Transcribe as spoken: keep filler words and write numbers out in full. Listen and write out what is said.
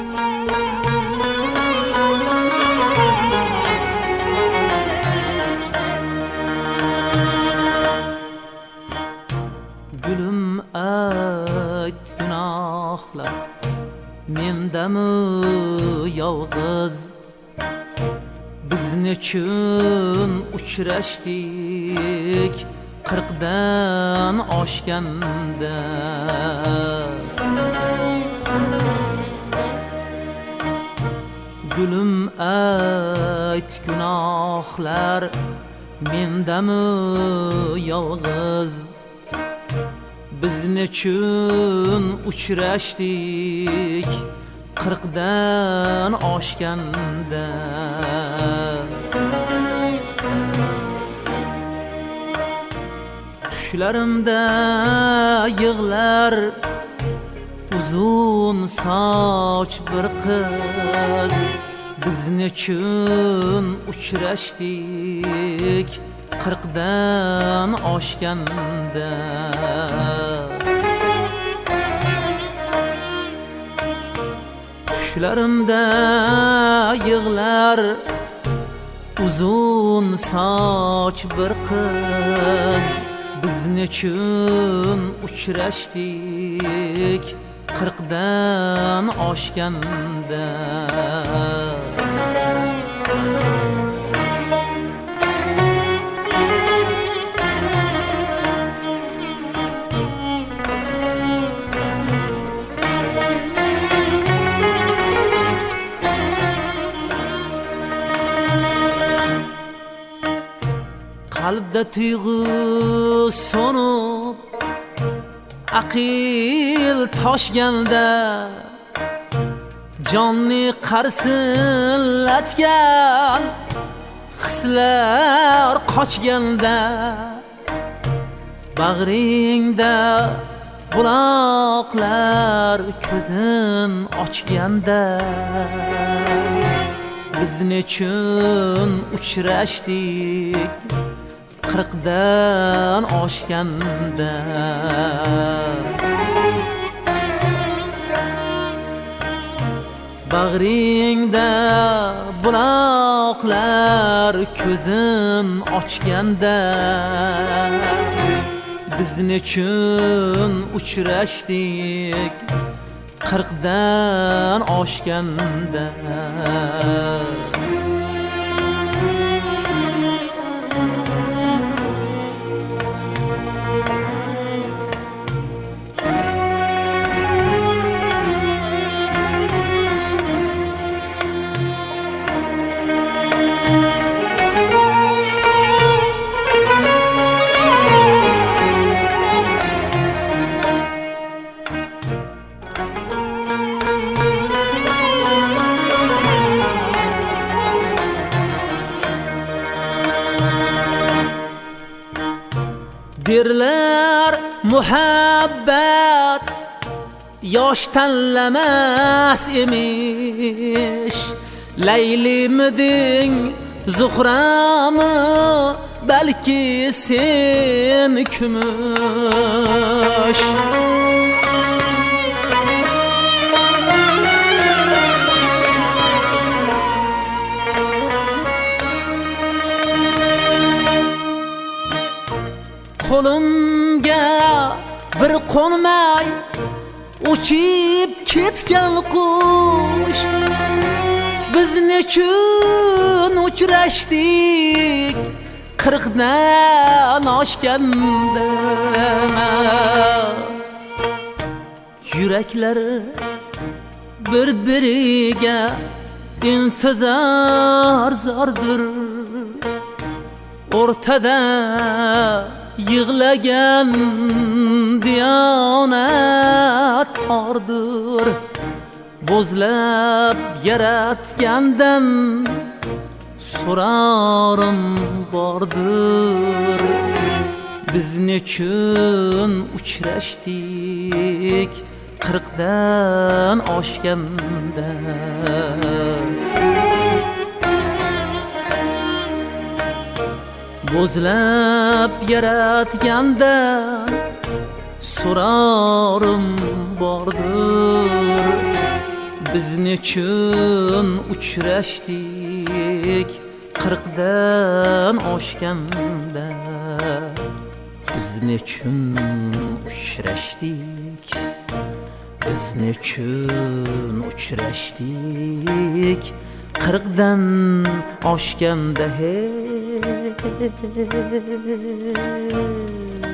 Gülüm ayt günahlar mendami yalğız biz nechun uchrashdik qirqdan oshganda Gülüm ayt günahlar mendami yalğız biz nechun uchrashdik qirqdan oshganda Tushlarimda yig'lar uzun soch bir qiz biz nechun uchrashdik qirqdan oshganda Tushlarimda yig'lar uzun soch bir qiz biz nechun uchrashdik qirqdan oshganda Qalbda tuyg'u so'nib aql toshganda jonni qarsillatgan hislar qochganda bag'ringda buloqlar ko'zin ochganda biz nechun uchrashdik qirqdan oshganda bag'ringda buloqlar ko'zin ochganda biz nechun uchrashdik qirqdan oshganda Derler muhabbat yosh tanlamas emish Laylimiding Zuhrami balki sen kumush Qo'limga bir qo'nmay uchib ketgan qush biz nechun uchrashdik qirqdan oshganda yuraklar bir-biriga intizor zordir o'rtada yig'lagan diyonat ordir bo'zlab yaratgandan so'rarim bordir biz nechun uchrashdik qirqdan oshganda bo'zlab yaratganda so'rarim bordir Biz nechun uchrashdik qirqdan oshganda Biz nechun uchrashdik Biz nechun uchrashdik qirqdan oshganda hey